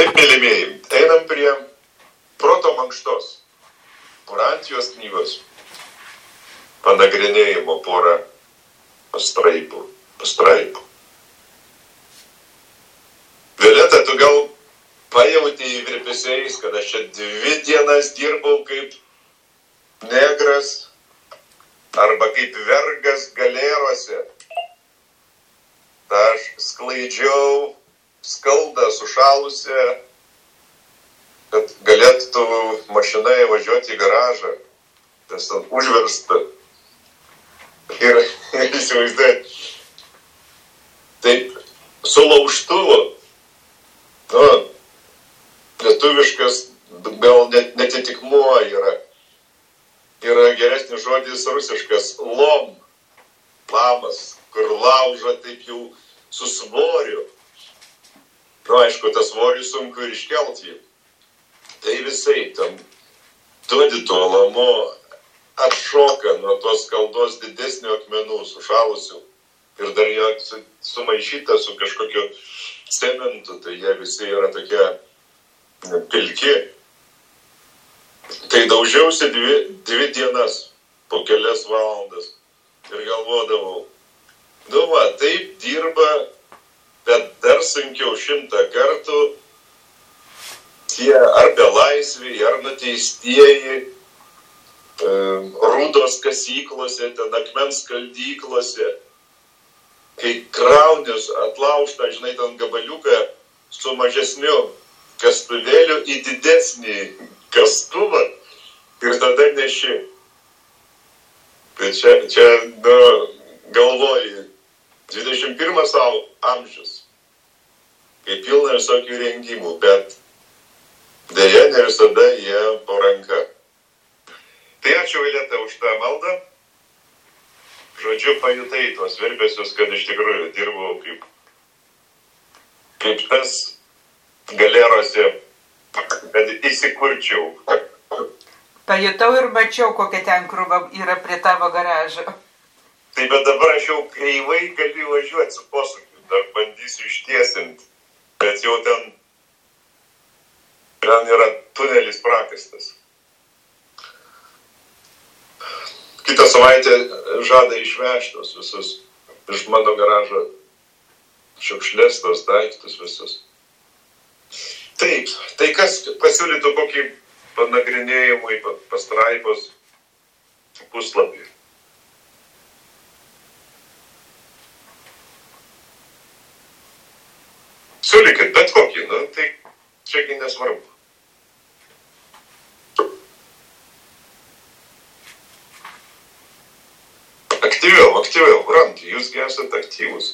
Taip, mylimieji, einam prie proto mankštos, Kurantijos knygos panagrinėjimo porą pastraipų. Violeta, tu gal pajautei virpesiais, kad aš čia 2 dienas dirbau kaip negras arba kaip vergas galėruose. Aš sklaidžiau skaldą sušalusią, kad galėtų mašina įvažiuoti į garažą. Tas užversta. Ir įsivaizduoju, taip, su laužtuvu, lietuviškas gal netitikmuo yra geresnis žodis rusiškas lamas, kur laužo taip jau su svoriu. Aišku, tas svorį sunku ir iškelti. Tai visai tam duodi tuo lamu, atšoka nuo tos skaldos didesnių akmenų sušalusių ir dar jo sumaišyta su kažkokiu cementu, tai jie visi yra tokie pilki. Tai daužiausi 2 dienas po kelias valandas ir galvodavau, taip dirba, bet dar sunkiau 100 kartų tie ar belaisviai, ar nuteistieji, rūdos kasyklose, ten akmens skaldyklose, kai kraunius atlaužta, žinai, ten gabaliuką su mažesniu kastuvėliu į didesnį kastuvą ir tada neši. Tai čia galvoji, 21 amžius, kai pilna visokių rengimų, bet deja ne visada jie po ranka. Tai ačiū, Violeta, už tą maldą. Žodžiu, pajutai tuos virpesius, kad iš tikrųjų dirbau kaip tas galėruose, kad įsikurčiau. Pajutau ir mačiau, kokia ten krūva yra prie tavo garažo. Tai bet dabar aš jau kreivai galiu važiuoti su posūkiu, dar bandysiu ištiesinti, bet jau ten yra tunelis prakastas. Kitą savaitę žada išvežtos visus iš mano garažo šiukšlės, tos daiktus visus. Taip, tai kas pasiūlytų kokį panagrinėjimui pastraipos puslapį? Siūlykit bet kokį, tai čiagi nesvarbu. Aktyviau, rantai, jūsgi esate aktyvus.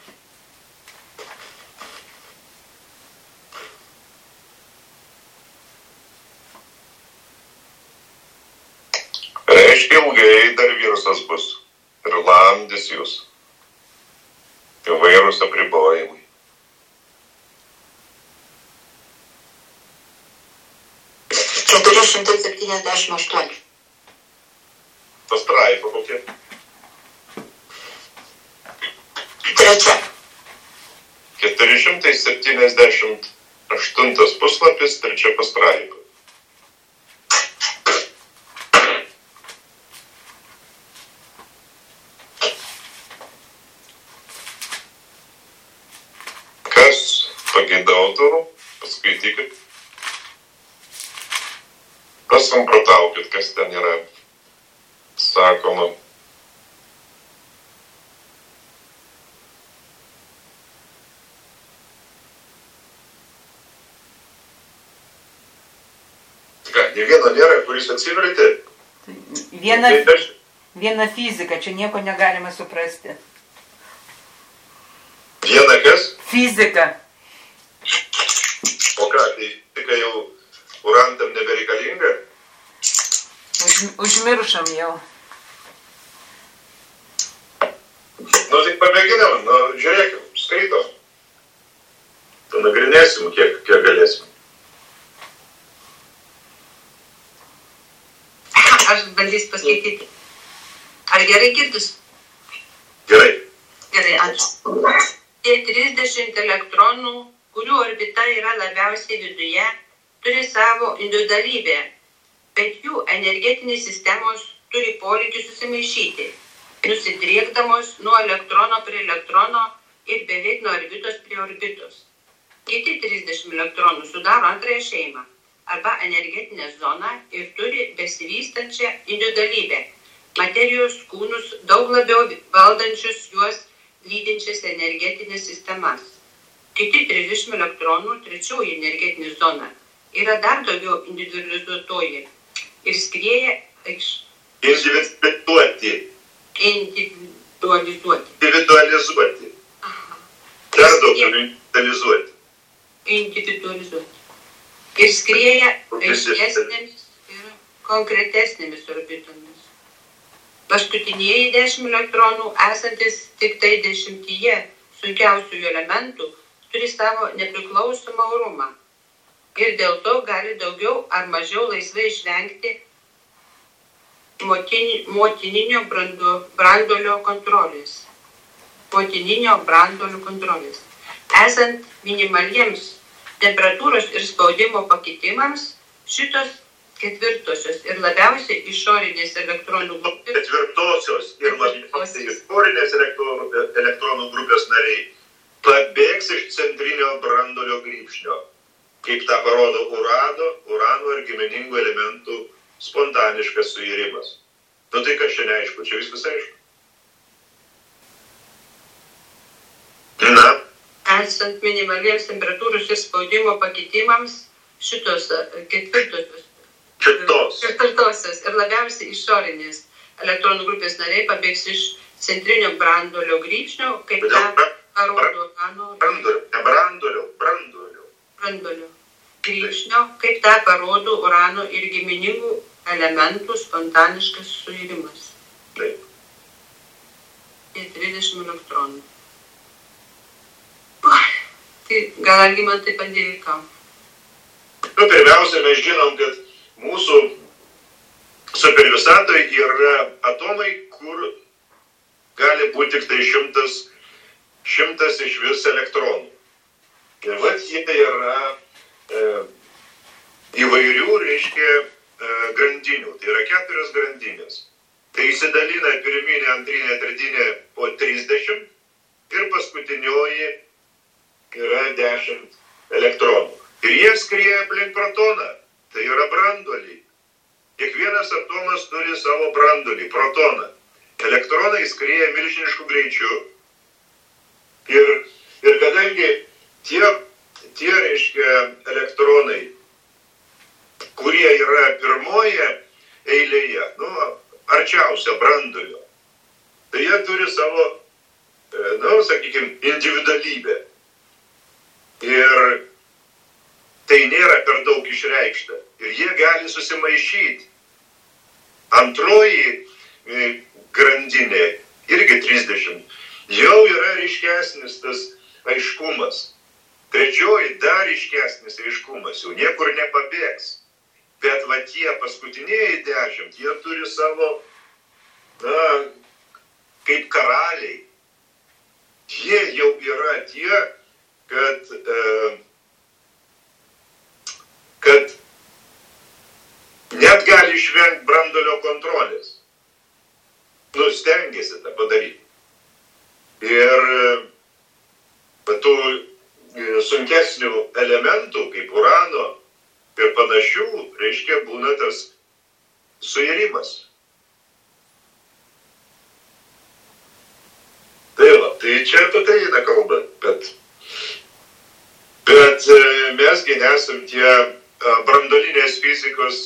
Reiškia, ilgai dar virusas bus ir lamdys jūs. Įvairūs apribojimai. Pastraipa kokia? 3. 478 puslapis, 3 pastraipa. Kas pageidautų, paskaitykit. Pasamprotaukit, kas ten yra sakoma. Ne vieno nėra, kuris atsivertė. Viena fizika, čia nieko negalima suprasti. Viena kas? Fizika. O ką, tai fizika jau kurantam nebereikalinga? Užmiršom jau. Tai pamėginam, žiūrėkim, skaitom. Panagrinėsim, kiek galėsim. Aš bandysiu paskaityti. Ar gerai girdus? Gerai. Gerai, ačiū. Tie 30 elektronų kurių orbita yra labiausiai viduje, turi savo individualybę, bet jų energetinės sistemos turi polinkį susimaišyti, nusidriekdamos nuo elektrono prie elektrono ir beveik nuo orbitos prie orbitos. Kiti 30 elektronų sudaro antrąją šeimą arba energetinę zoną ir turi besivystančią individualybę, materijos kūnus daug labiau valdančius juos lydinčias energetinės sistemas. Kiti 30 elektronų, trečioji energetinė zona, yra dar daugiau individualizuotoji ir skrieja individualizuoti. Dar daugiau individualizuoti. Ir skrieja aiškesnėmis ir konkretesnėmis orbitomis. Paskutinieji 10 elektronų, esantis tik tai 10 sunkiausiųjų elementų, turi savo nepriklausomą orumą ir dėl to gali daugiau ar mažiau laisvai išvengti motininio branduolio kontrolės. Esant minimaliems temperatūros ir spaudimo pakitimams, šitos ketvirtosios ir labiausiai išorinės elektronų grupės. Ketvirtosios ir labiausiai išorinės elektronų grupės nariai pabėgs iš centrinio branduolio grybšnio, kaip tą parodo urano ir giminingų elementų spontaniškas suirimas. Nu tai kas čia neaišku, čia viskas aišku. Na. Esant minimaliems temperatūros ir spaudimo pakitimams, šitos ketvirtosios ir labiausiai išorinės elektronų grupės nariai pabėgs iš centrinio branduolio grybšnio, kaip tą parodo branduolio grybšnio, kaip tą parodo urano ir giminingų elementų spontaniškas suirimas. Taip. 30 elektronų. Tai gal Algimantai padėkam. Pirmiausia, mes žinom, kad mūsų supervisatoje yra atomai, kur gali būti tik tai 100 iš vis elektronų. Ir vat jie yra įvairių, grandinių. Tai yra 4 grandinės. Tai įsidalina pirminė, antrinė, tretinė po 30 ir paskutinioji yra 10 elektronų. Ir jie skrieja aplink protoną. Tai yra branduoliai. Kiekvienas atomas turi savo branduolį, protoną. Elektronai skrieja milžinišku greičiu. Ir kadangi tie elektronai, kurie yra pirmoje eilėje, arčiausia branduolio, tai jie turi savo, individualybę. Ir tai nėra per daug išreikšta. Ir jie gali susimaišyti. Antroji grandinė, irgi 30, jau yra ryškesnis tas aiškumas. Trečioji dar ryškesnis aiškumas, jau niekur nepabėgs. Bet va tie paskutiniai 10, jie turi savo, kaip karaliai. Jie jau yra tie, kad net gali išvengti branduolio kontrolės. Stengiasi tą padaryti. Ir tų sunkesnių elementų, kaip urano ir panašių, būna tas suirimas. Tai čia apie tai eina kalba, bet mesgi nesam tie branduolinės fizikos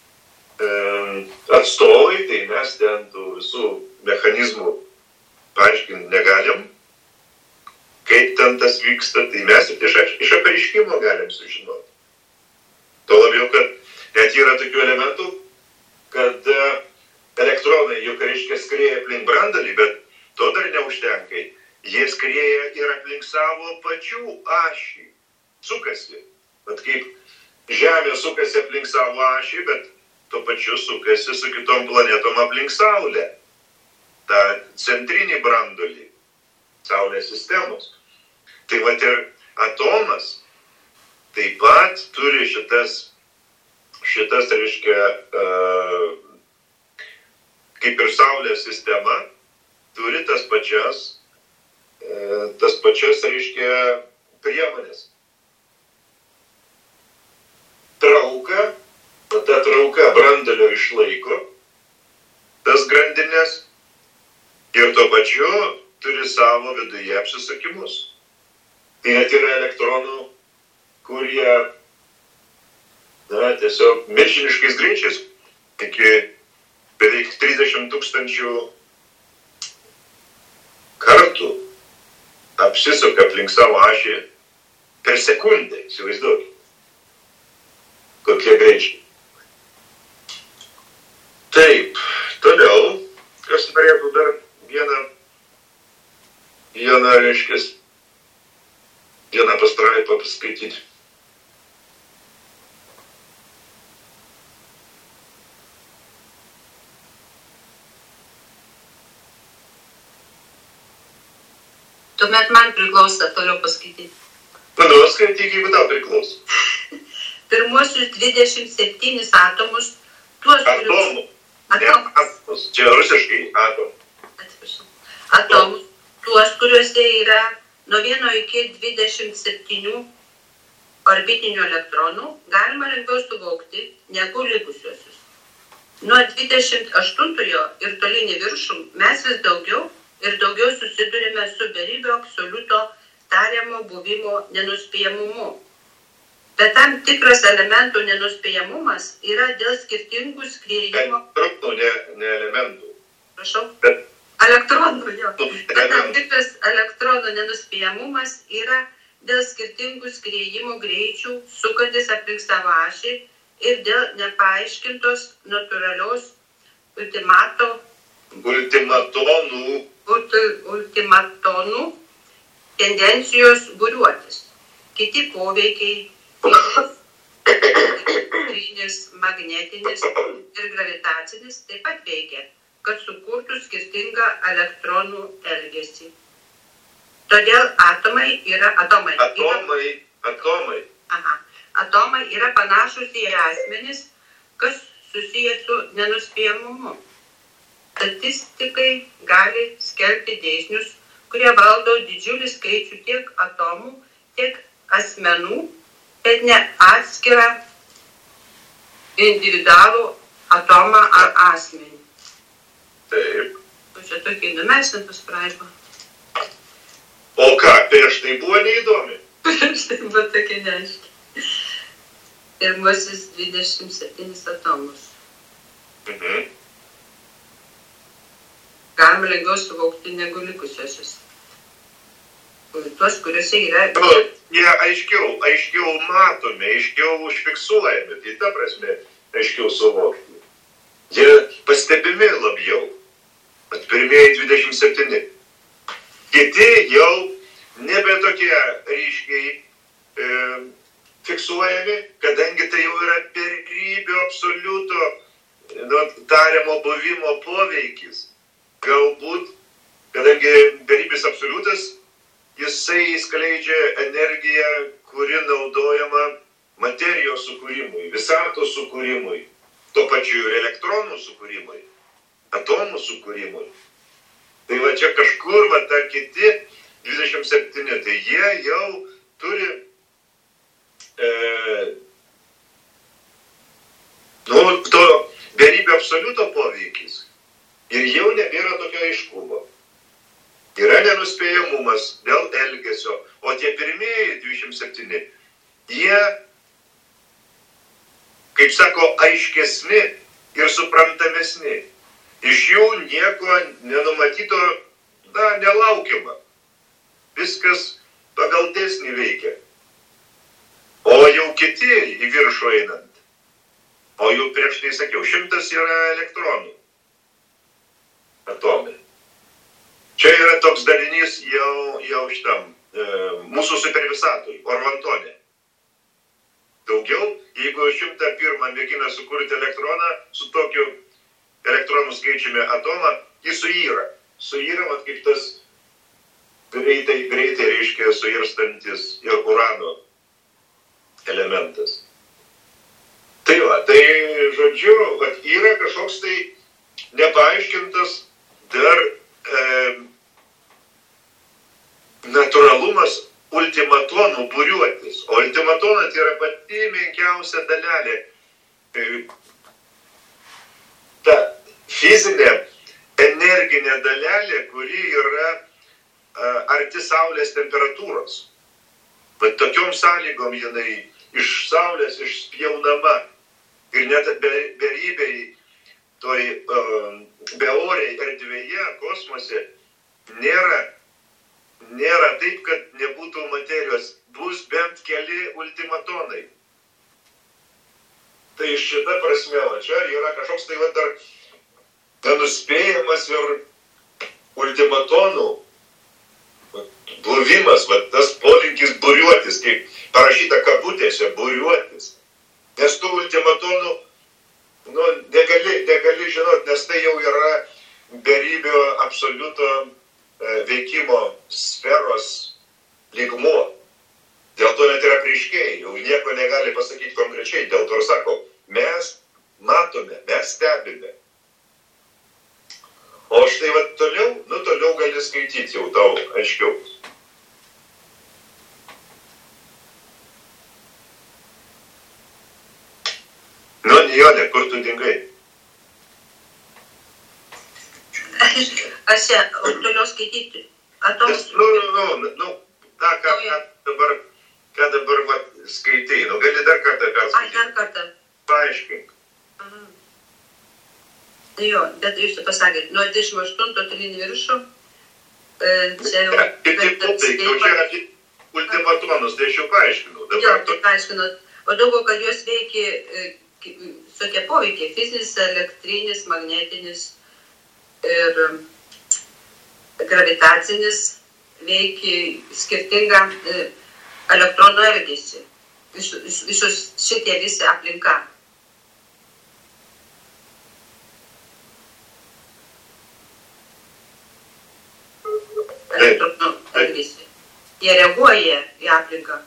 atstovai, tai mes ten tų visų mechanizmų paaiškinti negalim, kaip ten tas vyksta, tai mes iš apreiškimo galim sužinoti. Tuo labiau, kad net yra tokių elementų, kad elektronai juk skrieja aplink branduolį, bet to dar neužtenka. Jie skrieja ir aplink savo pačių ašį. Sukasi. Bet kaip Žemė sukasi aplink savo ašį, bet tuo pačiu sukasi su kitom planetom aplink Saulę. Ta centrinį branduolį Saulės sistemos. Tai vat ir atomas taip pat turi šitas reiškia, kaip ir Saulės sistema, turi tas pačias, reiškia, priemonės. Trauka, ta trauka branduolio išlaiko tas grandinės ir tuo pačiu turi savo viduje apsisukimus. Tai net yra elektronų, kurie tiesiog milžiniškais greičiais iki beveik 30 000 kartų apsisuka aplink savo ašį per sekundę, įsivaizduokit. Kokie greičiai. Taip, toliau, kas norėtų dar vieną reiškės, vieną pastraipą paskaityti. Tuomet man priklauso toliau paskaityti. Manau, skaityk, jeigu tau priklauso. Pirmuosius 27 atomus, tuos atomų. Atomus. Čia rusiškai atomų. Atsiprašau. Atomus, tuos, kuriuose yra nuo 1 iki 27 orbitinių elektronų, galima lengviau suvokti negu likusiuosius. Nuo 28-ojo ir tolyn į viršų mes vis daugiau ir daugiau susidurime su beribio absoliuto tariamo buvimo nenuspėjamumu. Bet tam tikras elementų nenuspėjamumas yra dėl skirtingų skriejimo... Ne elementų. Prašau? Elektronų, jo. Bet tam tikras elektronų nenuspėjamumas yra dėl skirtingų skriejimo greičių, sukantis aplink savo ašį ir dėl nepaaiškintos natūralios ultimatonų tendencijos būriuotis. Kiti poveikiai, elektrinis, magnetinis ir gravitacinis taip pat veikia, kad sukurtų skirtingą elektronų elgesį. Todėl atomai yra panašus į asmenis, kas susijęs su nenuspėjamumu. Statistikai gali skelbti dėsnius, kurie valdo didžiulį skaičių tiek atomų, tiek asmenų, bet ne atskirą individualų atomą ar asmenį. Taip. Čia tokia įdomesnė paspraipa. O ką, prieš tai buvo neįdomi? Prieš tai buvo tokia neaiški. Pirmuosius 27 atomus. Galima lengviau suvokti negu likusiosius. Tuos, kuriuose yra... Jie aiškiau matomi, aiškiau užfiksuojami, tai ta prasme aiškiau suvokti. Jie pastebimi labiau, bet pirmieji 27. Kiti jau nebe tokie ryškiai fiksuojami, kadangi tai jau yra beribio absoliuto tariamo buvimo poveikis. Galbūt, kadangi beribis absoliutas, jisai skleidžia energiją, kuri naudojama materijos sukūrimui, visatos sukūrimui, tuo pačiu ir elektronų sukūrimui, atomų sukūrimui. Tai va čia kažkur va ta kiti 27, tai jie jau turi to beribio absoliuto poveikis ir jau nebėra tokio aiškumo. Yra nenuspėjamumas dėl elgesio, o tie pirmieji 27, jie, kaip sako, aiškesni ir suprantamesni. Iš jų nieko nenumatyto, nelaukiama. Viskas pagal dėsnį veikia. O jau kiti į viršų einant, o jau prieš tai sakiau, 100 yra elektronų atomai. Čia yra toks dalinys jau šitam mūsų supervisatui, Orvantone. Daugiau, jeigu 101 mėgina sukurti elektroną su tokiu elektronų skaičiumi atomą, jis suyra. Suyra, vat kaip tas greitai reiškia suirstantis ir urano elementas. Tai va, tai žodžiu, kad yra kažkoks tai nepaaiškintas dar natūralumas ultimatonų būriuotis. O ultimatonas yra pati menkiausia dalelė. Ta fizinė, energinė dalelė, kuri yra arti Saulės temperatūros. Bet tokiom sąlygom jinai iš Saulės išspjaunama. Ir net beriberiai toj beoriai erdvėje, kosmose, nėra taip, kad nebūtų materijos. Bus bent keli ultimatonai. Tai šita prasme, čia yra kažkoks tai dar nenuspėjamas ir ultimatonų buvimas, tas polinkis būriuotis, kaip parašyta kabutėse, būriuotis. Nes tų ultimatonų negali žinot, nes tai jau yra beribio absoliuto veikimo sferos lygmuo. Dėl to net yra prieškėjai, jau nieko negali pasakyti konkrečiai, dėl to ir sako, mes matome, mes stebime. O štai va toliau gali skaityti jau tau aiškiau. Nijolė, kur tu dingai? Aš čia toliau skaityti. Ką dabar skaitai? Gali dar kartą perskaityti. Dar kartą. Paaiškink. Jo, bet jūs pasakėt, nuo 28 tolyn viršų. Čia jau... Jau čia yra ultimatonus, tai aš jau paaiškinau. Jo, tai paaiškinot. O daugiau, kad jos veikia tokie poveikiai, fizinis, elektrinis, magnetinis ir gravitacinis veikia skirtingą elektronų elgesį. Visus šitie visi aplinka. Elektronų elgesį. Jie reaguoja į aplinką.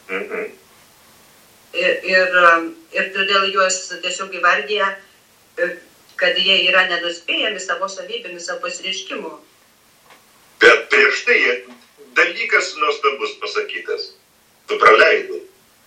Ir todėl juos tiesiog įvardyja, kad jie yra nenuspėjami savo savybėmis, savo pasireiškimu. Bet prieš tai dalykas nuostabus pasakytas. Tu praleidai.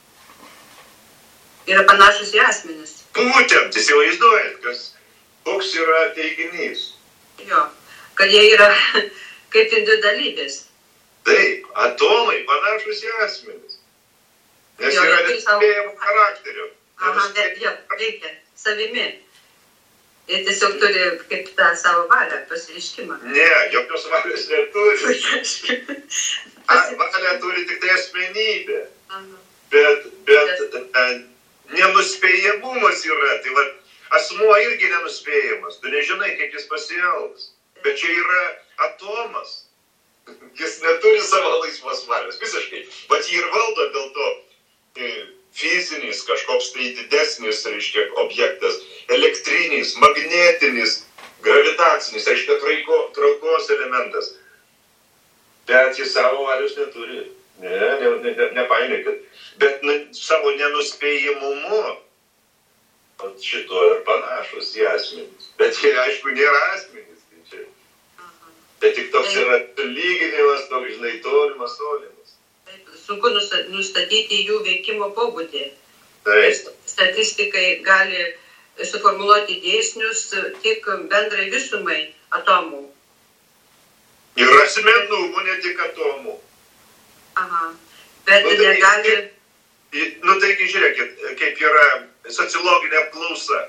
Yra panašus į asmenis. Būtent, įsivaizduojat, koks yra teiginys. Jo, kad jie yra kaip individualybės. Taip, atomai panašus į asmenis. Nes yra nespėjamų charakterių. Veikia savimi. Jie tiesiog turi kaip tą savo valią, pasireiškimą. Ne, jokios valios neturi. Valia turi tik tai asmenybė. Bet nenuspėjamumas yra. Tai va, asmuo irgi nenuspėjamas. Tu nežinai, kaip jis pasielgs. Bet čia yra atomas. Jis neturi savo laisvos valios. Visiškai. Bet jį ir valdo dėl to fizinis kažkoks tai didesnis, reiškia, objektas, elektrinis, magnetinis, gravitacinis, reiškia, traukos elementas. Bet jis savo valios neturi. Nepainiokit. Bet savo nenuspėjimumu šito ir panašus į asmenys. Bet jie, aišku, nėra asmenys. Tai tik toks yra lyginimas, toks, žinai, tolimas. Sunku nustatyti jų veikimo pobūdį. Taip. Statistikai gali suformuluoti dėsnius tik bendrai visumai atomų. Ir asmenų, ne tik atomų. Aha. Bet negali... Taigi, žiūrėkit, kaip yra sociologinė apklausa.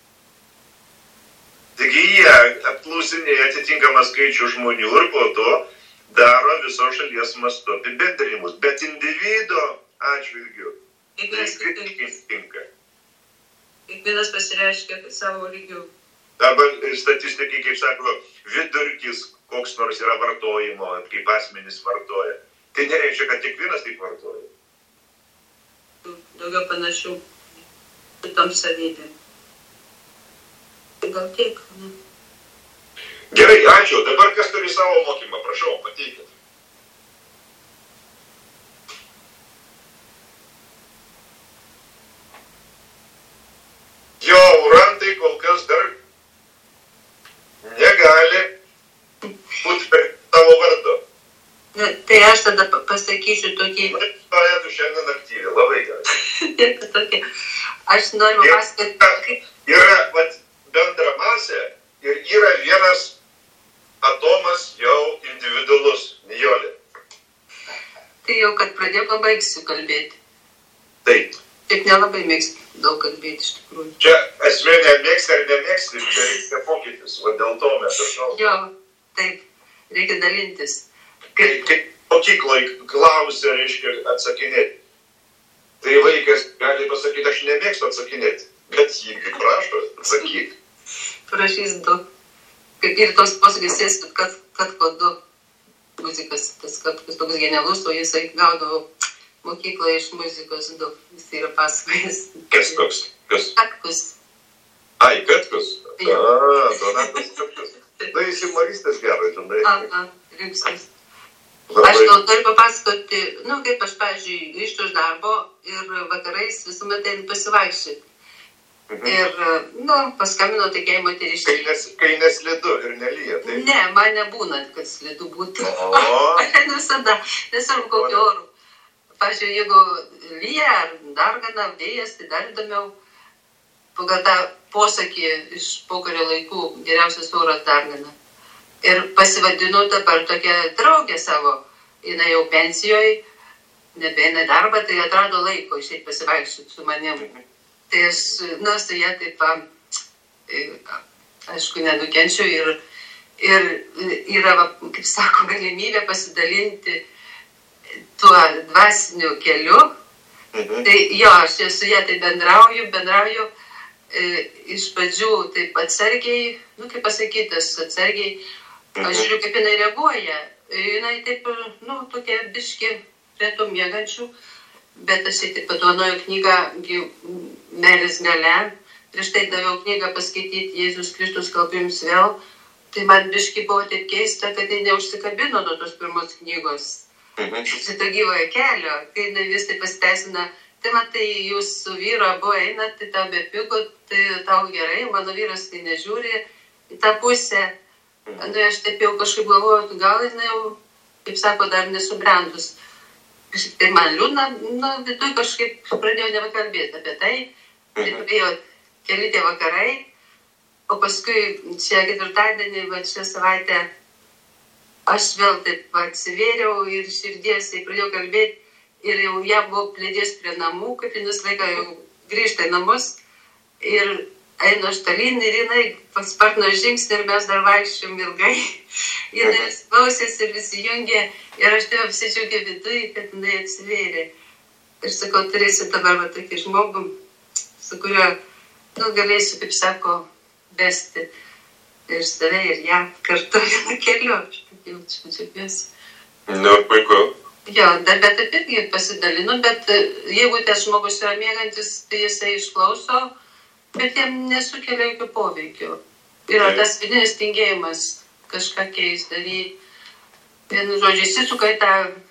Taigi jie apklausinėja atitinkamą skaičių žmonių ir po to daro visos šalies mastu apibendrinimus, bet individo atžvilgiu tinka. Kiekvienas pasireiškia savo lygių. Arba statistikai, kaip sako, vidurkis koks nors yra vartojimo, kaip asmenys vartoja. Tai nereiškia, kad kiekvienas taip vartoja. Daugiau panašių tom savybėm. Gal tiek, ne? Gerai, ačiū. Dabar kas turi savo mokymą? Prašau, pateikit. figurantai kol kas dar negali būti per tavo vardu. Tai aš tada pasakysiu tokį... Norėtų šiandien aktyviai, labai gerai. Aš noriu pasakoti... Yra bendra masė ir yra vienas atomas jau individualus, Nijolė. Tai jau, kad pradėjau, pabaigsiu kalbėti. Taip. Taip nelabai mėgstu daug kalbėti, iš tikrųjų. Čia esmė nemėgsti ar nemėgsti, čia reikia pokytis, o dėl to mes ašau. Jo, taip, reikia dalintis. Kaip mokyklai klausia, reiškia atsakinėti. Tai vaikas gali pasakyti, aš nemėgstu atsakinėti, bet jį prašo atsakyti. Prašys du. Kaip ir tos posakis sėstų, kad ko du muzikas, tas kad toks genialus, o jisai gaudavo mokykloje iš muzikos du. Jis yra pasakojęs. Kas toks? Kas? Katkus. Ai, Katkus? Donatas Katkus. Tai jis humoristas geras, žinai. Rimskas. Aš noriu papasakoti, kaip aš, pavyzdžiui, grįžtu iš darbo ir vakarais visuomet einu pasivaikščioti. Ir, paskambino tokiai moteriškai. Kai neslidu ir nelyja, tai? Ne, man nebūna, kad slidu būtų. Aš visada, nesvarbu kokio oro. Pavyzdžiui, jeigu lyja ar dar gana vėjas, tai dar įdomiau. Pagal tą posakį iš pokario laikų geriausias oras dar gana. Ir pasivadinu dabar tokią draugę savo. Jinai jau pensijoje, nebeina darbą, tai atrado laiko išeit pasivaikščioti su manim. Tai aš, su ją taip, aišku, nenukenčiu ir yra, kaip sako, galimybė pasidalinti tuo dvasiniu keliu. Tai jo, aš su ją tai bendrauju. Iš pradžių taip atsargiai, kaip pasakytas, atsargiai. Aš žiūriu, kaip jinai reaguoja. Jinai taip, tokia biški retų miegančių, bet aš taip padovanoju knygą Meilės galia. Prieš tai daviau knygą paskaityti Jėzus Kristus kalbu jums vėl. Tai man biški buvo taip keista, kad tai neužsikabino nuo tos pirmos knygos. Šito gyvojo kelio, kai jinai vis tai pasiteisina. Tai matai, jūs su vyru abu einat, tai tau bepigu, tai tau gerai, mano vyras tai nežiūri į tą pusę. Aš taip jau kažkaip galvoju, gal jinai jau, kaip sako, dar nesubrendus. Tai man liūdna, viduje kažkaip pradėjau nebekalbėti apie tai. Tai pradėjo keli tie vakarai, o paskui čia ketvirtadienį, šią savaitę, aš vėl taip atsivėriau ir širdiesiai pradėjau kalbėti. Ir jau ją buvo plėdės prie namų, kaip jinai laiką jau grįžta į namus. Ir einu aš tolyn ir jinai paspartino žingsnį ir mes dar vaikščiom ilgai. Jinai klausėsi ir visi jungė. Ir aš tai apsidžiaugė viduje, kad jinai atsivėrė. Ir sakau, turėsiu dabar tokį žmogų, su kuriuo, galėsiu, kaip sako, vesti ir save ir ją kartu vienu keliu. Aš taip jau džiaugiuosi. Puiku. Jo, bet taip irgi pasidalinu, bet jeigu tas žmogus yra mėgantis, tai jisai išklauso, bet jam nesukelia jokio poveikio. Yra tas vidinis tingėjimas kažką keis daryti. Vienu žodžiu, įsisuka į tą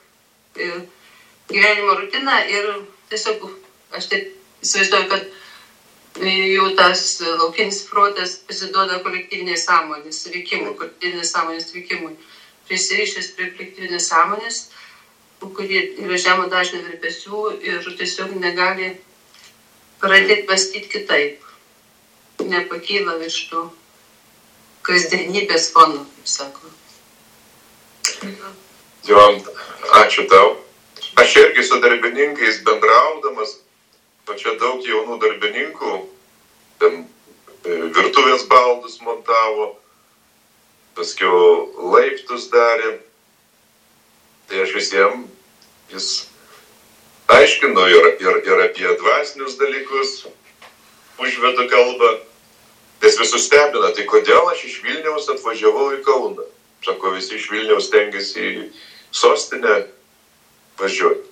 gyvenimo rutiną ir tiesiog aš taip įsivaizduoju, kad jau tas laukinis protas pasiduoda kolektyvinės sąmonės veikimui. Prisirišęs prie kolektyvinės sąmonės, kurie yra žemo dažnio virpesių ir tiesiog negali pradėti mąstyti kitaip. Nepakyla virš to kasdienybės fono, kaip sako. Jo, ačiū tau. Aš irgi su darbininkais bendraudamas, čia daug jaunų darbininkų, ten virtuvės baldus montavo, paskiau laiptus darė. Tai aš visiems aiškinu ir apie dvasinius dalykus, užvedu kalbą. Tas visus stebina, tai kodėl aš iš Vilniaus atvažiavau į Kauną? Sako, visi iš Vilniaus stengiasi į sostinę važiuoti.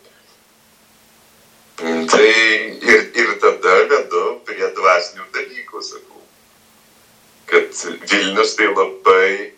Tai ir tada vedu prie dvasinių dalykų, sakau. Kad Vilnius tai labai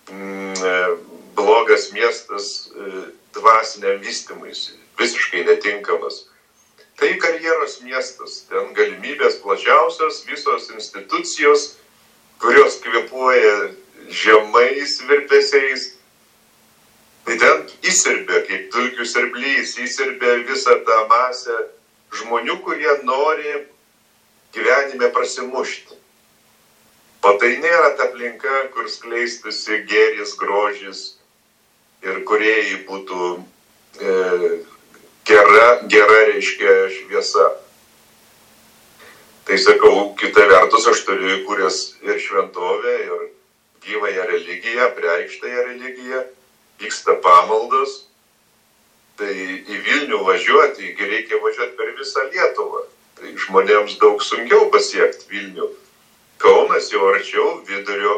blogas miestas dvasiniam vystymuisi, visiškai netinkamas. Tai karjeros miestas. Ten galimybės plačiausios, visos institucijos, kurios kvėpuoja žemais virpesiais. Tai ten įsirbė, kaip dulkių siurblys, įsirbė visą tą masę žmonių, kurie nori gyvenime prasimušti. O tai nėra ta aplinka, kur skleistusi gėris, grožis ir kūrėjai būtų gera reiškia šviesa. Tai sakau, kita vertus aš turiu įkūręs ir šventovę, ir gyvąją religiją, apreikštąją religiją, vyksta pamaldos. Tai į Vilnių važiuoti, reikia važiuoti per visą Lietuvą. Tai žmonėms daug sunkiau pasiekti Vilnių. Kaunas jau arčiau vidurio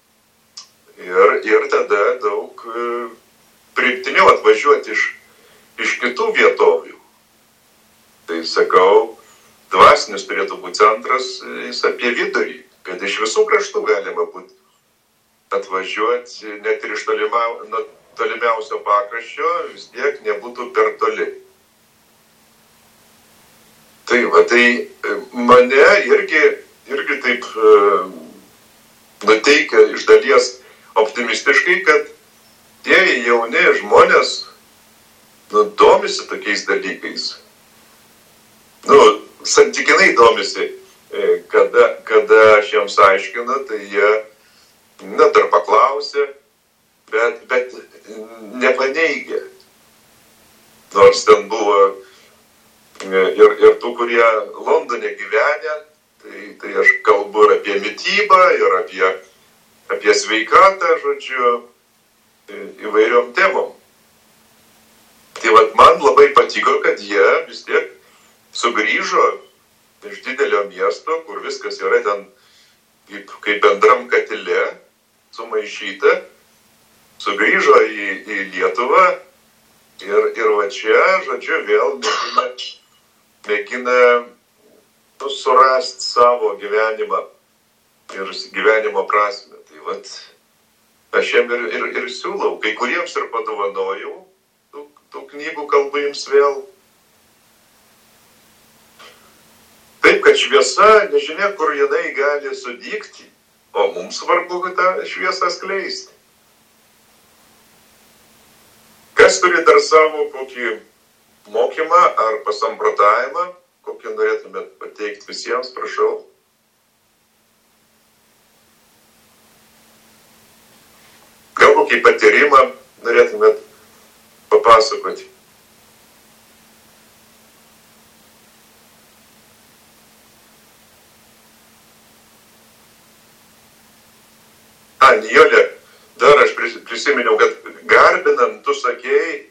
ir tada daug priimtiniau atvažiuoti iš kitų vietovių. Tai sakau, dvasinis turėtų būti centras, jis apie vidurį, kad iš visų kraštų galima būti atvažiuoti, net ir iš tolimiausio pakraščio, vis tiek nebūtų per toli. Tai va, tai mane irgi taip nuteikia iš dalies optimistiškai, kad tie jauni žmonės domisi tokiais dalykais. Santykinai domisi, kada aš jiems aiškinu, tai jie dar paklausė, bet nepaneigė. Nors ten buvo ir tų, kurie Londone gyvenę, tai aš kalbu ir apie mitybą, ir apie sveikatą, žodžiu, įvairiom temom. Tai vat man labai patiko, kad jie vis tiek sugrįžo iš didelio miesto, kur viskas yra ten kaip bendram katile sumaišyta, sugrįžo į Lietuvą ir va čia, žodžiu, vėl mėgina surasti savo gyvenimą ir gyvenimo prasmę. Tai vat aš jiem ir siūlau, kai kuriems ir padovanojau tų knygų, kalbu jums vėl. Taip, kad šviesa, nežinia, kur jinai gali sudygti, o mums svarbu tą šviesą skleisti. Kas turi dar savo kokį mokymą ar pasamprotavimą, kokį norėtumėt pateikti visiems, prašau. Gal kokį patyrimą norėtumėt papasakoti. Nijolė, dar aš prisiminiau, kad garbinant, tu sakėjai,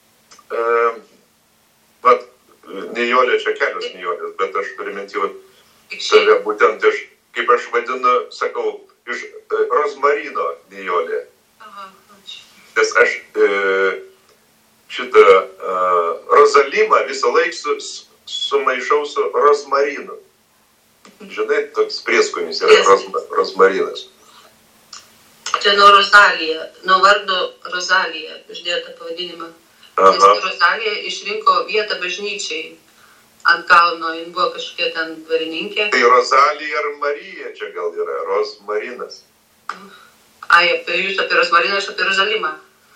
Nijolė, čia kelios Nijolės, bet aš turiu minti tave būtent iš, kaip aš vadinu, sakau, iš rozmarino Nijolė. Nes aš šitą rozalimą visą laiką sumaišau su rozmarinu. Žinai, toks prieskonis yra rozmarinas. Čia nuo Rozalija, nuo vardo Rozalija uždėjo tą pavadinimą. Nes Rozalija išrinko vietą bažnyčiai ant kalno, jin buvo kažkokia ten dvarininkė. Tai Rozalija ar Marija čia gal yra, Rozmarinas. Jūs apie Rozmariną, aš apie Rozalimą.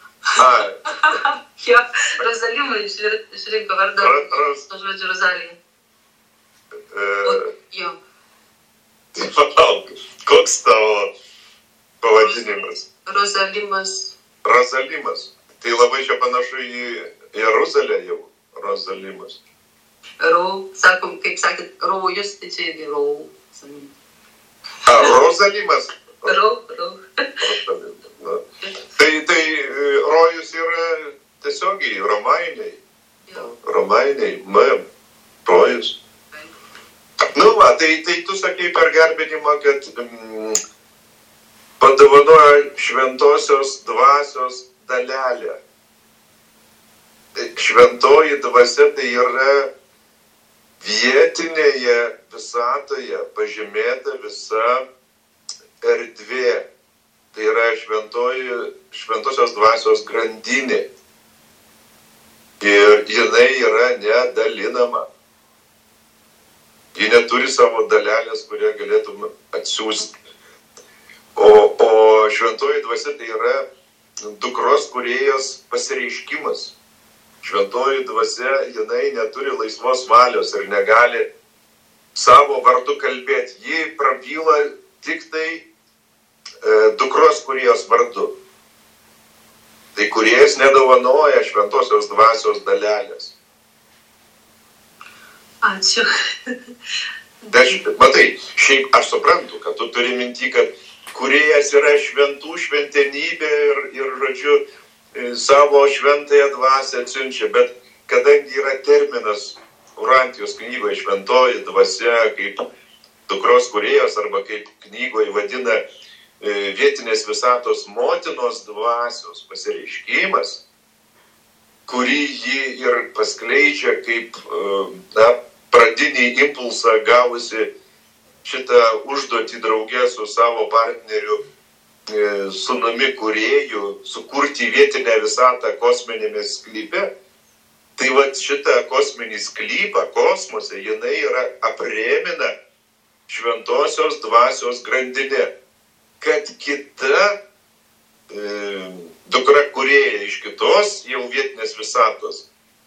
Jo, Rozalimą išrinko vardą, žodžiu Rozalija. Jo. Koks tavo pavadinimas? Rozalimas. Rozalimas. Tai labai čia panašu į Jeruzalę jau. Rozalimas. Sakom, kaip sakėt, rojus, tai čia irgi rau. Rozalimas. Tai rojus yra tiesiogiai romainiai. Romainiai, rojus. Tai tu sakei per garbinimą, kad padovanojo šventosios dvasios dalelę. Šventoji dvasia tai yra vietinėje visatoje pažymėta visa erdvė. Tai yra šventosios dvasios grandinė. Ir jinai yra nedalinama. Ji neturi savo dalelės, kurią galėtum atsiųsti. O šventoji dvasia tai yra dukros kūrėjos pasireiškimas. Šventoji dvasia, jinai neturi laisvos valios ir negali savo vardu kalbėti. Ji prabyla tik tai dukros kūrėjos vardu. Tai kūrėjas nedovanoja šventosios dvasios dalelės. Ačiū. Matai, šiaip aš suprantu, kad tu turi minti, kad kūrėjas yra šventų šventenybė ir žodžiu, savo šventąją dvasią atsiunčia, bet kadangi yra terminas Urantijos knygoje šventoji dvasia kaip dukros kūrėjos arba kaip knygoje vadina vietinės visatos motinos dvasios pasireiškimas, kurį ji ir paskleidžia kaip pradinį impulsą gavusi šitą užduotį draugę su savo partneriu, sūnumi kūrėju, sukurti vietinę visatą kosminėme sklype. Tai vat šitą kosminį sklypą, kosmose, jinai yra aprėmina šventosios dvasios grandinė, kad kita dukra kūrėja iš kitos jau vietinės visatos,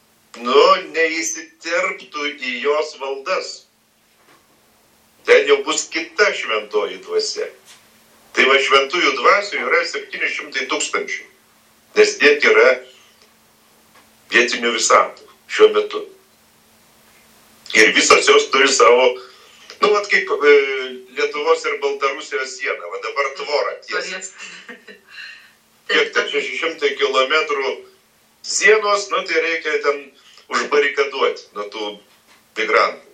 neįsiterptų į jos valdas. Ten jau bus kita šventoji dvasia. Tai va šventųjų dvasių yra 700 000, nes tiek yra vietinių visatų šiuo metu. Ir visos jos turi savo, vat kaip Lietuvos ir Baltarusijos siena, va dabar tvora tiesa. Kiek ten 600 kilometrų sienos, tai reikia ten užbarikaduoti nuo tų migrantų.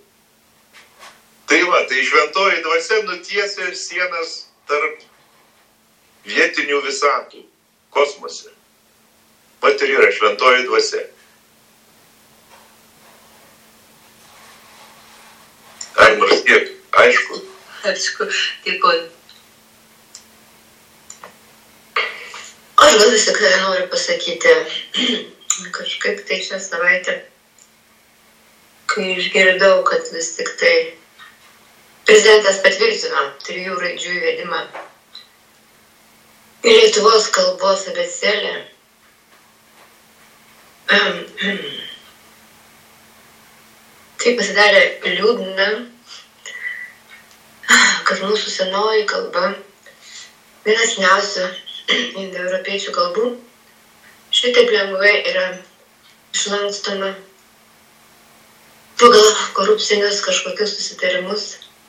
Tai šventoji dvasia nutiesia sienas tarp vietinių visatų kosmose. Vat ir yra šventoji dvasia. Ar nors kiek? Aišku. Aišku, dėkoju. Aš gal vis tik noriu pasakyti, kažkaip tai šią savaitę, kai išgirdau, kad vis tik tai prezidentas patvirtino 3 raidžių įvedimą į Lietuvos kalbos abėcėlę. Tai pasidarė liūdna, kad mūsų senoji kalba, viena seniausių indoeuropiečių kalbų, šitaip lengvai yra išlankstoma pagal korupcinius kažkokius susitarimus.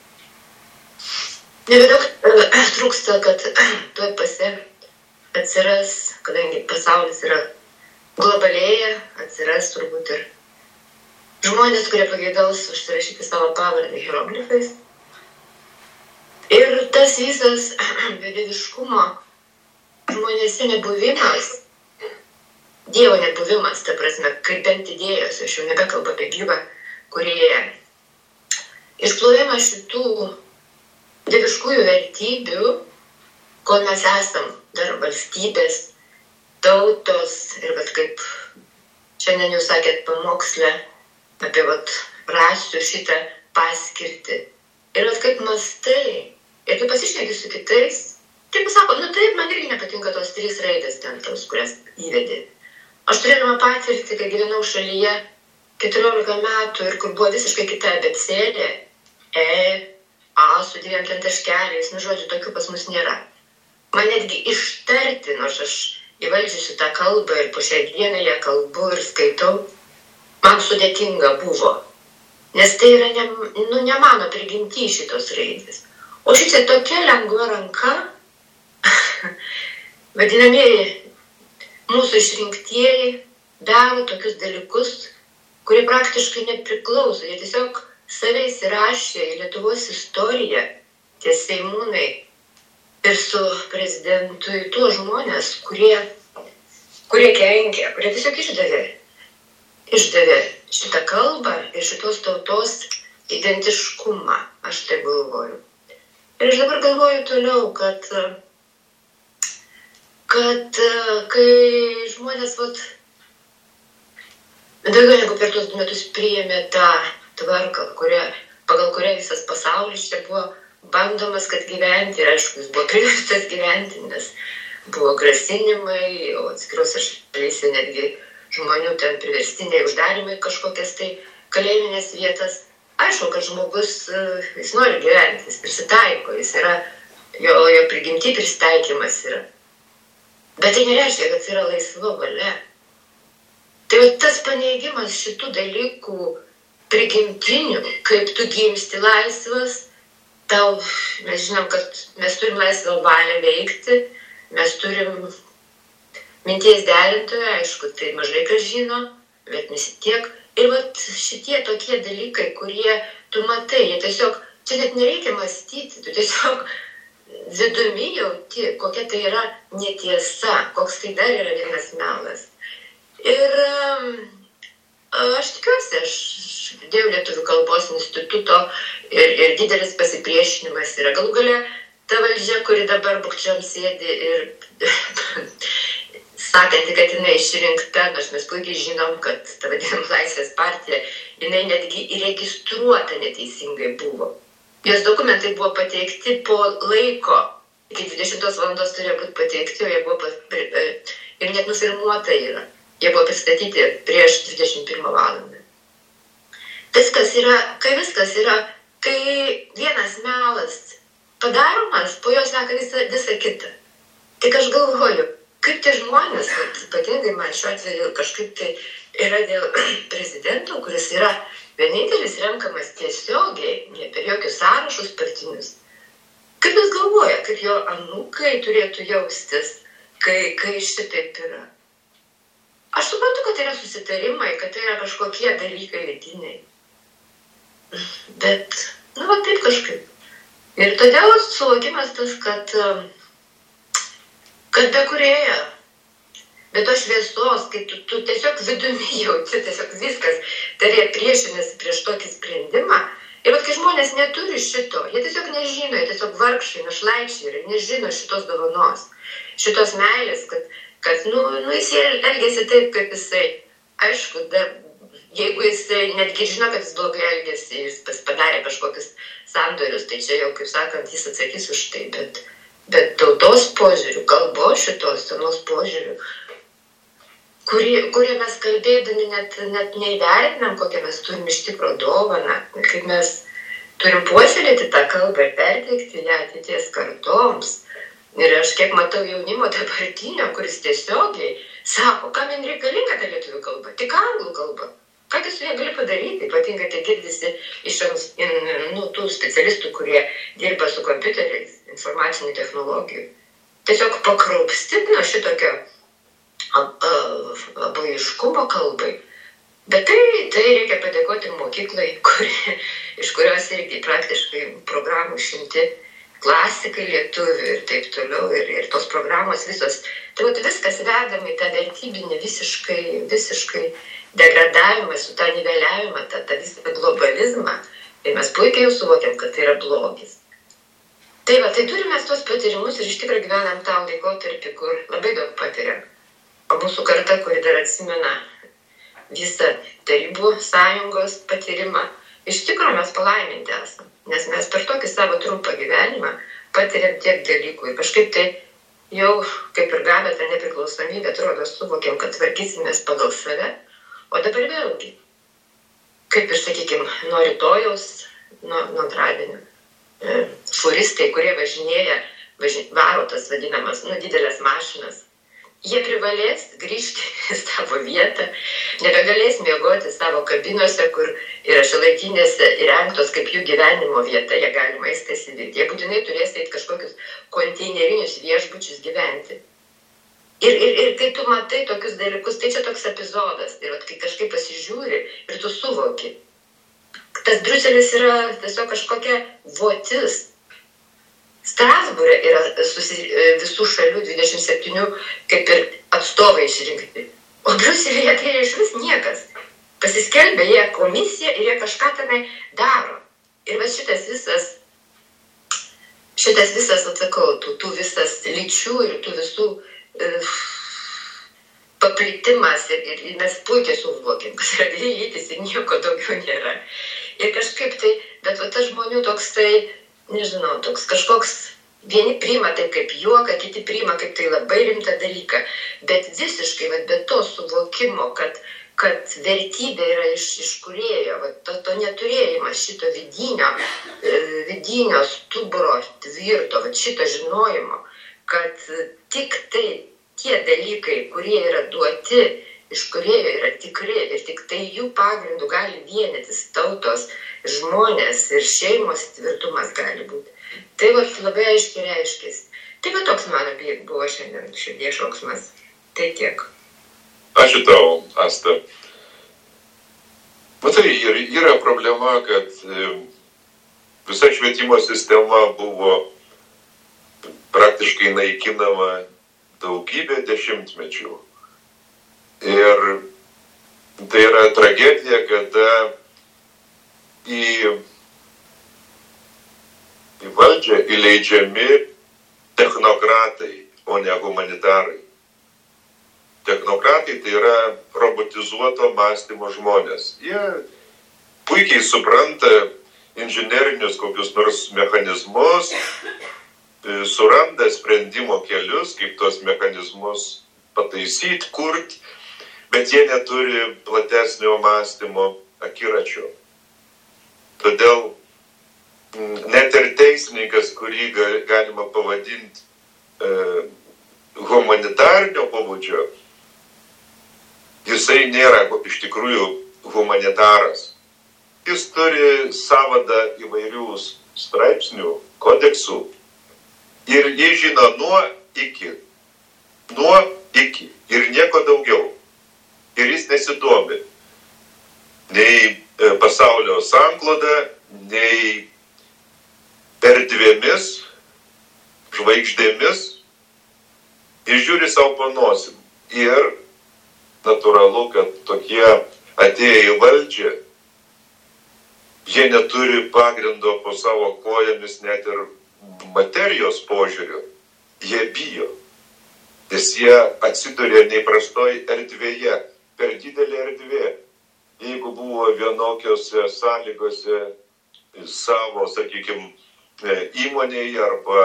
Nebedaug trūksta, kad tuoj pase atsiras, kadangi pasaulis yra globalėja, atsiras turbūt ir žmonės, kurie pageidaus užsirašyti savo pavardę hieroglifais. Ir tas visas bedieviškumo žmonėse nebuvimas, Dievo nebuvimas, ta prasme, kaip bent idėjos, aš jau nebekalbu apie gyvą kūrėją. Išplovimas šitų dieviškųjų vertybių, kol mes esam dar valstybės, tautos ir kaip šiandien jūs sakėt pamoksle apie rasių šitą paskirtį. Ir kaip mastai, ir kaip pasišneki su kitais, taip sako, taip, man irgi nepatinka tos 3 raidės ten tos, kurias įvedė. Aš turėjau patirtį, kai gyvenau šalyje 14 metų ir kur buvo visiškai kita abėcėlė, A su 2 taškeliais, žodžiu, tokių pas mus nėra. Man netgi ištarti, nors aš įvaldžiusi tą kalbą ir po šiai dienai ją kalbu ir skaitau, man sudėtinga buvo. Nes tai yra ne mano prigimty šitos raidės. O šitie tokia lengva ranka, vadinamieji mūsų išrinktieji daro tokius dalykus, kurie praktiškai nepriklauso. Jie tiesiog save įsirašė į Lietuvos istoriją, tie seimūnai ir su prezidentu į tuos žmonės, kurie kenkia, kurie tiesiog išdavė šitą kalbą ir šitos tautos identiškumą, aš tai galvoju. Ir aš dabar galvoju toliau, kad kai žmonės daugiau negu per tuos 2 metus priėmė tą tvarką, pagal pagal kurią visas pasaulis čia buvo bandomas, kad gyventi, ir aišku, jis buvo priverstas gyventi, nes buvo grasinimai, o atskiruose šalyse netgi žmonių ten priverstiniai uždarimai kažkokias tai kalėjiminės vietas. Aišku, kad žmogus, jis nori gyventi, jis prisitaiko, jis yra, jo prigimti prisitaikymas yra. Bet tai nereiškia, kad yra laisva valia. Tai tas paneigimas šitų dalykų prigimtinių, kaip tu gimsti laisvas, mes žinom, kad mes turim laisvą valią veikti, mes turim minties derintoją, aišku, tai mažai kas žino, bet mes tiek. Ir vat šitie tokie dalykai, kurie tu matai, jie tiesiog, čia net nereikia mąstyti, tu tiesiog vidumi jauti, kokia tai yra netiesa, koks tai dar yra vienas melas. Ir aš tikiuosi, aš girdėjau Lietuvių kalbos instituto ir didelis pasipriešinimas yra. Galų gale ta valdžia, kuri dabar bukčiom sėdi ir sakanti, kad jinai išrinkta, nors mes puikiai žinom, kad ta vadinama Laisvės partija, jinai netgi įregistruota neteisingai buvo. Jos dokumentai buvo pateikti po laiko, iki 20 valandos turėjo būti pateikti, o jie buvo ir net nufirmuota yra. Jie buvo pristatyti prieš 21 valandą. Viskas yra, kai vienas melas padaromas, po jo seka visa kita. Tik aš galvoju, kaip tie žmonės, ypatingai man šiuo atveju kažkaip tai yra dėl prezidento, kuris yra vienintelis renkamas tiesiogiai, ne per jokius sąrašus partinius. Kaip jis galvoja, kaip jo anūkai turėtų jaustis, kai šitaip yra. Aš suprantu, kad tai yra susitarimai, kad tai yra kažkokie dalykai vidiniai. Bet, taip kažkaip. Ir todėl suvokimas tas, kad be kūrėjo, be to šviesos, kai tu tiesiog vidumi jauti, tiesiog viskas, tarė priešinasi prieš tokį sprendimą. Ir kai žmonės neturi šito, jie tiesiog nežino, jie tiesiog vargšai, našlaičiai ir nežino šitos dovanos, šitos meilės, kad jis elgėsi taip, kaip jisai. Aišku, jeigu jisai netgi žino, kad jis blogai elgėsi, jis padarė kažkokius sandorius, tai čia jau, kaip sakant, jis atsakys už tai, bet tautos požiūrių, kalbos šitos senos požiūrių, kurie mes kalbėdami net neįvertinam, kokią mes turim iš tikro dovaną, kaip mes turim puoselėti tą kalbą ir perteikti ją ateities kartoms. Ir aš kiek matau jaunimo dabartinio, kuris tiesiogiai sako, kam jam reikalinga ta lietuvių kalba, tik anglų kalba. Ką tu su jie gali padaryti, ypatingai tai girdisi iš tų specialistų, kurie dirba su kompiuteriais, informacinių technologijų. Tiesiog pakraupsti nuo šitokio abaiškumo kalbai. Bet tai reikia padėkoti mokyklai, iš kurios irgi praktiškai programų šimti klasikai lietuvių ir taip toliau. Ir tos programos visos. Tai viskas vedama į tą vertybinį visiškai degradavimą, su tą niveliavimą, tą visą globalizmą. Ir mes puikiai jau suvokiam, kad tai yra blogis. Tai turime tos patyrimus ir iš tikrųjų gyvenam tą laikotarpį, kur labai daug patiriam. O mūsų karta, kuri dar atsimena visą Tarybų sąjungos patyrimą, iš tikrųjų mes palaiminti esam. Nes mes per tokį savo trumpą gyvenimą patiriam tiek dalykų. Ir kažkaip tai jau, kaip ir gavę tą nepriklausomybę, atrodo, suvokiam, kad tvarkysimės pagal save. O dabar vėlgi, kaip ir, sakykime, nuo rytojaus, nuo antradienio, furistai, kurie varo tas vadinamas, didelės mašinas, jie privalės grįžti į savo vietą, nebegalės miegoti savo kabinose, kur yra šiuolaikinėse įrengtos kaip jų gyvenimo vieta, jie gali maistas įvykti. Jie būtinai turės eiti kažkokius konteinerinius viešbučius gyventi. Ir kai tu matai tokius dalykus, tai čia toks epizodas. Ir kai kažkaip pasižiūri ir tu suvoki, tas Briuselis yra tiesiog kažkokia votis. Strasbūre yra visų šalių 27 kaip ir atstovai išrinkti. O Briuselyje tai yra iš vis niekas. Pasiskelbė jie komisiją ir jie kažką tenai daro. Ir šitas visas, atsakau, tų visas lyčių ir tų visų paplitimas ir mes puikiai suvokim, kad yra dvi lytis ir nieko daugiau nėra. Ir kažkaip tai, bet va tas žmonių toksai, nežinau, toks kažkoks, vieni priima tai kaip juoką, kiti priima kaip tai labai rimtą dalyką, bet visiškai, va, be to suvokimo, kad vertybė yra iš kūrėjo, va, to neturėjimas šito vidinio stuburo tvirto, va, šito žinojimo, kad tik tai tie dalykai, kurie yra duoti iš kūrėjo, yra tikri ir tik tai jų pagrindų gali vienytis tautos, žmonės ir šeimos tvirtumas gali būti. Tai va labai aiškiai reiškės. Tai va toks mano buvo šiandien širdies šauksmas. Tai tiek. Ačiū tau, Asta. Matai, yra problema, kad visa švietimo sistema buvo praktiškai naikinama daugybę dešimtmečių. Ir tai yra tragedija, kada į valdžią įleidžiami technokratai, o ne humanitarai. Technokratai tai yra robotizuoto mąstymo žmonės. Jie puikiai supranta inžinerinius kokius nors mechanizmus, suranda sprendimo kelius, kaip tos mechanizmus pataisyti, kurti, bet jie neturi platesnio mąstymo akiračio. Todėl net ir teisininkas, kurį galima pavadinti humanitarnio pobūdžio, jisai nėra iš tikrųjų humanitaras. Jis turi sąvadą įvairių straipsnių, kodeksų ir jis žino nuo iki ir nieko daugiau. Ir jis nesidomi nei pasaulio sankloda, nei erdvėmis, žvaigždėmis, ir žiūri savo po nosim. Ir natūralu, kad tokie atėję į valdžią, jie neturi pagrindo po savo kojomis net ir materijos požiūriu. Jie bijo, nes jie atsiduria neįprastoj erdvėje, per didelė erdvė. Jeigu buvo vienokiose sąlygose savo, sakykime, įmonėje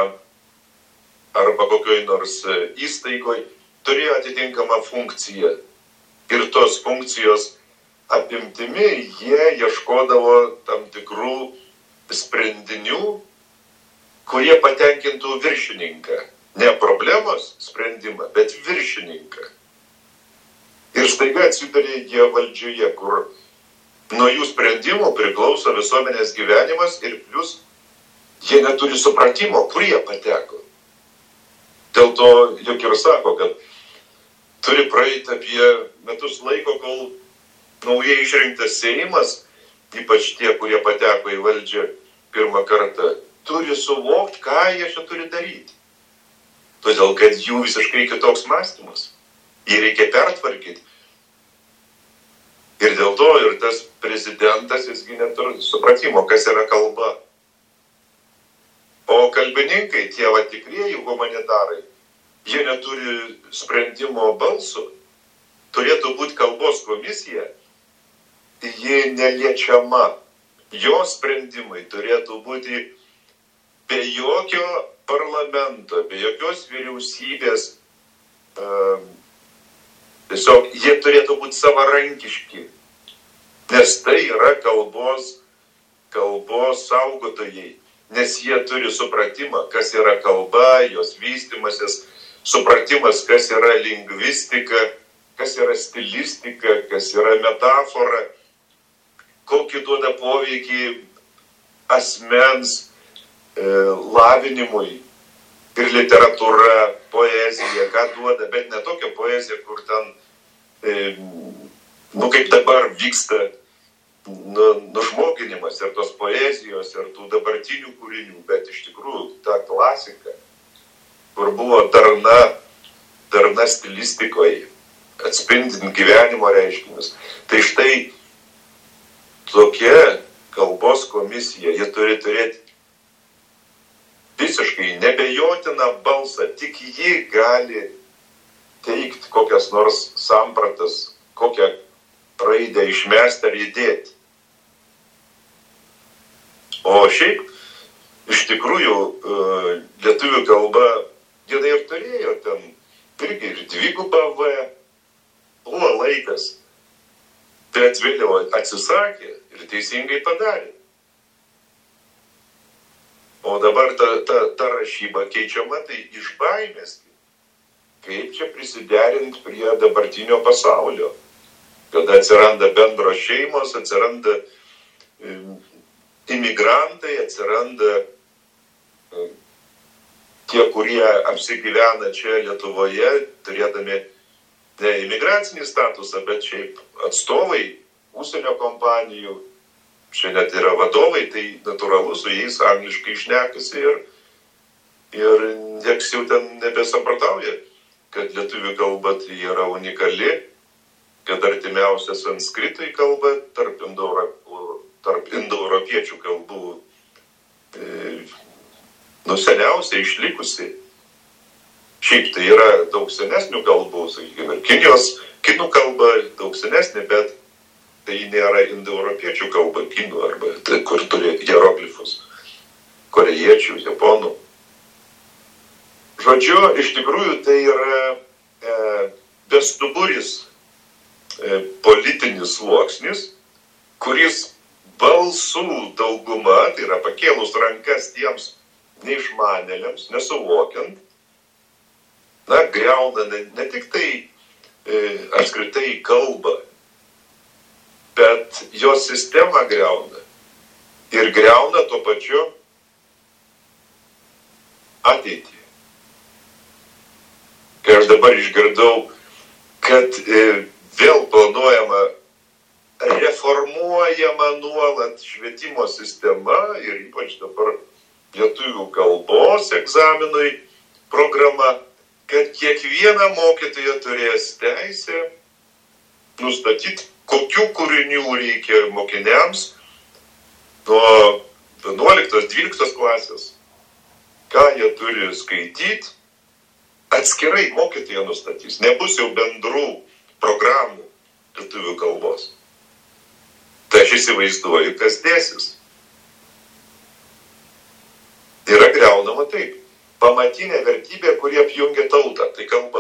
arba kokioj nors įstaigoj, turėjo atitinkamą funkciją. Ir tos funkcijos apimtimi jie ieškodavo tam tikrų sprendinių, kurie patenkintų viršininką. Ne problemos sprendimą, bet viršininką. Ir staiga atsiduria jie valdžioje, kur nuo jų sprendimų priklauso visuomenės gyvenimas ir plus jie neturi supratimo, kur jie pateko. Dėl to juk ir sako, kad turi praeiti apie metus laiko, kol naujai išrinktas Seimas, ypač tie, kurie pateko į valdžią pirmą kartą, turi suvokti, ką jie čia turi daryti. Todėl, kad jų visiškai kitoks mąstymas. Jį reikia pertvarkyti. Ir dėl to ir tas prezidentas, jisgi neturi supratimo, kas yra kalba. O kalbininkai, tie va tikrieji humanitarai, jie neturi sprendimo balsų. Turėtų būti kalbos komisija, ji neliečiama. Jo sprendimai turėtų būti be jokio parlamento, be jokios vyriausybės. Tiesiog jie turėtų būti savarankiški, nes tai yra kalbos saugotojai, nes jie turi supratimą, kas yra kalba, jos vystimasis, supratimas, kas yra lingvistika, kas yra stilistika, kas yra metafora, kokį duoda poveikį asmens lavinimui. Ir literatūra, poezija, ką duoda, bet ne tokia poezija, kur ten, kaip dabar vyksta nužmoginimas ir tos poezijos, ir tų dabartinių kūrinių, bet iš tikrųjų ta klasika, kur buvo darna stilistikoje, atspindint gyvenimo reiškinius. Tai štai tokia kalbos komisija, jie turi turėti visiškai nebejotiną balsą, tik ji gali teikti kokias nors sampratas, kokią raidę išmesti ar įdėti. O šiaip, iš tikrųjų, lietuvių kalba, jinai ir turėjo ten irgi ir dvigubą V, buvo laikas, bet vėliau atsisakė ir teisingai padarė. O dabar ta rašyba keičiama tai iš baimės. Kaip čia prisiderinti prie dabartinio pasaulio, kada atsiranda bendros šeimos, atsiranda imigrantai, atsiranda tie, kurie apsigyvena čia Lietuvoje, turėdami ne imigracinį statusą, bet šiaip atstovai užsienio kompanijų, čia net yra vadovai, tai natūralu, su jais angliškai šnekasi ir nieks jau ten nebesamprotauja, kad lietuvių kalba tai yra unikali, kad artimiausia sanskritui kalba tarp indoeuropiečių kalbų seniausia išlikusi. Šiaip tai yra daug senesnių kalbų, sakykime, kinų kalba daug senesnė, bet tai nėra indoeuropiečių kalba, kinų arba tai, kur turi hieroglifus, korėjiečių, japonų. Žodžiu, iš tikrųjų tai yra bestuburis politinis sluoksnis, kuris balsų dauguma, tai yra pakėlus rankas tiems neišmanėliams, nesuvokiant, griauna ne tik tai apskritai kalbą, bet jos sistemą griauna. Ir griauna tuo pačiu ateitį. Kai aš dabar išgirdau, kad vėl planuojama, reformuojama nuolat švietimo sistema ir ypač dabar lietuvių kalbos egzaminui programa, kad kiekviena mokytoja turės teisę nustatyti, kokių kūrinių reikia mokiniams nuo 11-12 klasės, ką jie turi skaityti. Atskirai mokytoja nustatys, nebus jau bendrų programų lietuvių kalbos. Tai aš įsivaizduoju, kas dėsis. Yra griaunama taip. Pamatinė vertybė, kuri apjungia tautą, tai kalba.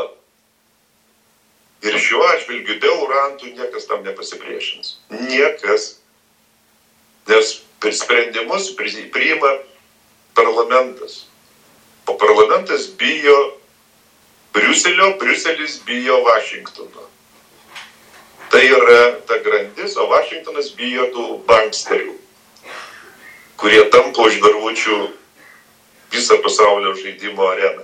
Ir šiuo atžvilgiu dėl urantų niekas tam nepasipriešins. Niekas. Nes sprendimus priima parlamentas. O parlamentas bijo Briuselio, Briuselis bijo Vašingtono. Tai yra ta grandis, o Vašingtonas bijo tų banksterių, kurie tampo už virvučių visą pasaulio žaidimo areną.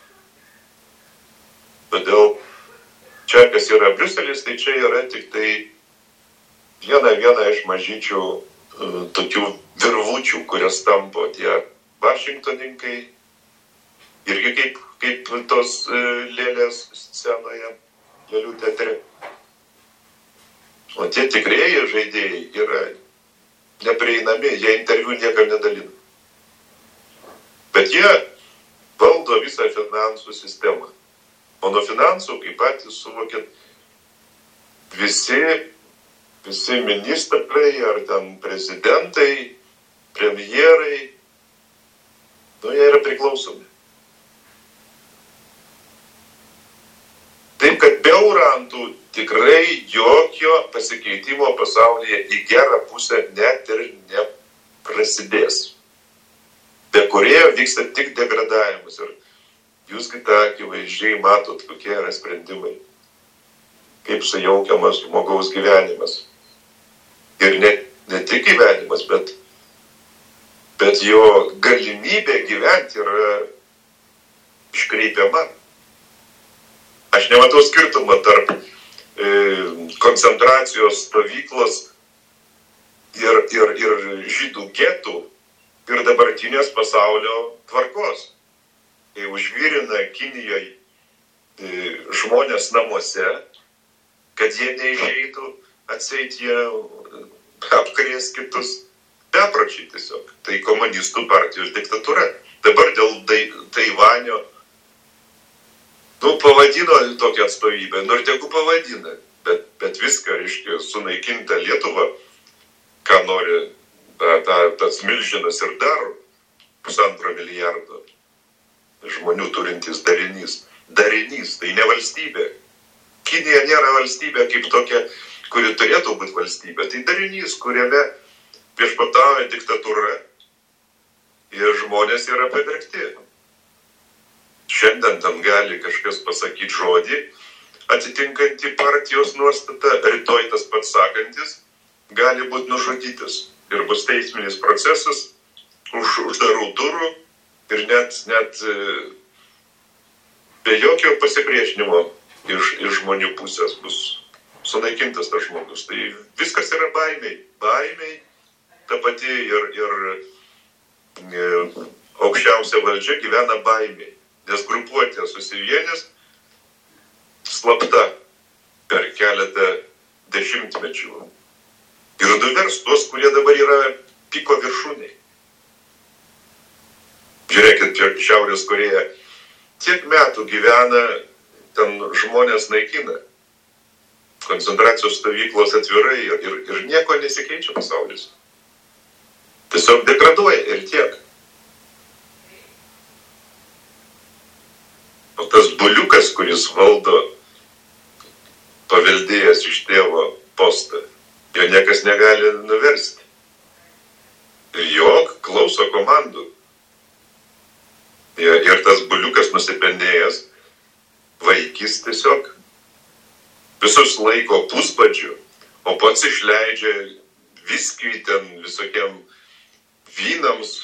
Todėl čia, kas yra Briuselis, tai čia yra tik tai viena iš mažyčių tokių virvučių, kurias tampo tie vašingtoninkai, irgi kaip tos lėlės scenoje, lėlių teatre. O tie tikrieji žaidėjai yra neprieinami, jie interviu niekam nedalina. Bet jie valdo visą finansų sistemą. O nuo finansų, kaip patys suvokėt, visi ministrai ar ten prezidentai, premjerai, jie yra priklausomi. Taip, kad be urantų tikrai jokio pasikeitimo pasaulyje į gerą pusę net ir neprasidės. Be kurėjo vyksta tik degradavimas. Ir jūs kitą akivaizdžiai matot, kokie yra sprendimai. Kaip sujaukiamas žmogaus gyvenimas. Ir ne tik gyvenimas, bet jo galimybė gyventi yra iškreipiama. Aš nematau skirtumą tarp koncentracijos stovyklos ir žydų getų ir dabartinės pasaulio tvarkos. Kai užvirina Kinijoje žmonės namuose, kad jie neišeitų, atseit jie apkrės kitus. Bepročiai tiesiog. Tai komunistų partijos diktatūra. Dabar dėl Taivanio pavadino tokią atstovybę, ir tegu pavadina, bet viską, reiškia, sunaikinta Lietuva, ką nori tas milžinas ir dar 1,5 milijardo žmonių turintis darinys. Darinys, tai ne valstybė. Kinija nėra valstybė kaip tokia, kuri turėtų būti valstybė. Tai darinys, kuriame viešpatauja diktatūra ir žmonės yra pavergti. Šiandien ten gali kažkas pasakyti žodį, atitinkantį partijos nuostatą, rytoj tas pats sakantis gali būti nužudytas. Ir bus teisminis procesas už uždarų durų ir net be jokio pasipriešinimo iš žmonių pusės bus sunaikintas tas žmogus. Tai viskas yra baimiai. Baimiai ta pati ir aukščiausia valdžia gyvena baimiai. Nes grupuotė susivienės slapta per keletą dešimtmečių. Ir nuvers tuos, kurie dabar yra piko viršūniai. Žiūrėkit, Šiaurės Korėja tiek metų gyvena, ten žmonės naikina. Koncentracijos stovyklos atvirai ir nieko nesikeičia pasaulis. Tiesiog degraduoja ir tiek. O tas buliukas, kuris valdo paveldėjęs iš tėvo postą, jo niekas negali nuversti. Ir jo klauso komandų. Ir tas buliukas nusipelnėjęs vaikis tiesiog visus laiko pusbadžių, o pats išleidžia viskiui ten visokiem vynams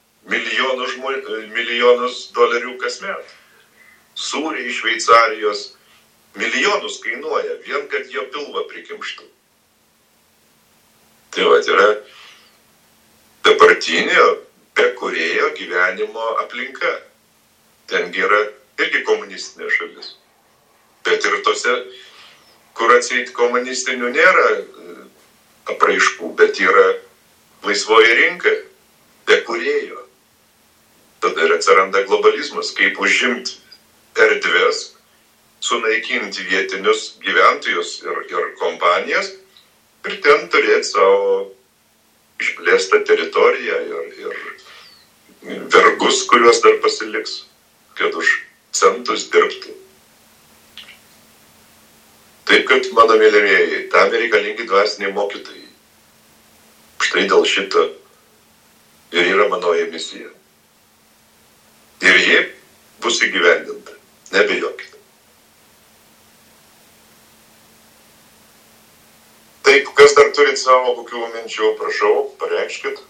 milijonus dolerių kasmet. Sūriai iš Šveicarijos milijonus kainuoja, vien kad jo pilvą prikimštų. Tai va, yra dabartinio be kūrėjo gyvenimo aplinka. Tengi yra irgi komunistinė šalis. Bet ir tose, kur atseit komunistinių nėra apraiškų, bet yra laisvoji rinka, be kūrėjo. Tada ir atsiranda globalizmas, kaip užimti erdvės, sunaikinti vietinius gyventojus ir kompanijas ir ten turėti savo išplėstą teritoriją ir vergus, kuriuos dar pasiliks, kad už centus dirbtų. Taip, kad, mano mėlyvėjai, tam reikalingi dvasiniai mokytojai. Štai dėl šito ir yra manoji misija. Ir ji bus įgyvendinta. Nebijokite. Taip, kas dar turit savo kokių minčių, prašau, pareikškit.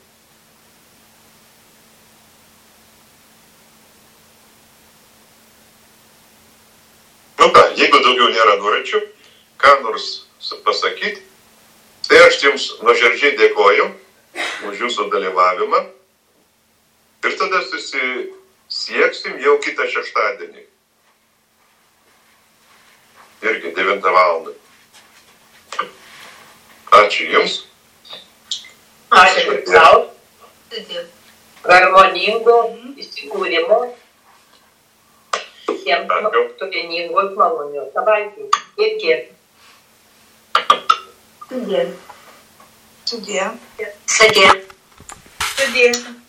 Nu ką, jeigu daugiau nėra norinčių, ką nors pasakyti, tai aš jums nuoširdžiai dėkoju už jūsų dalyvavimą ir tada susisieksim jau kitą šeštadienį. Irgi 9 valandą. Ačiū jums. Ačiū tau. Harmoningo įsikūrimo. Visiems turiningos malonios savaitės. Iki. Sudie. Sudie. Sudie.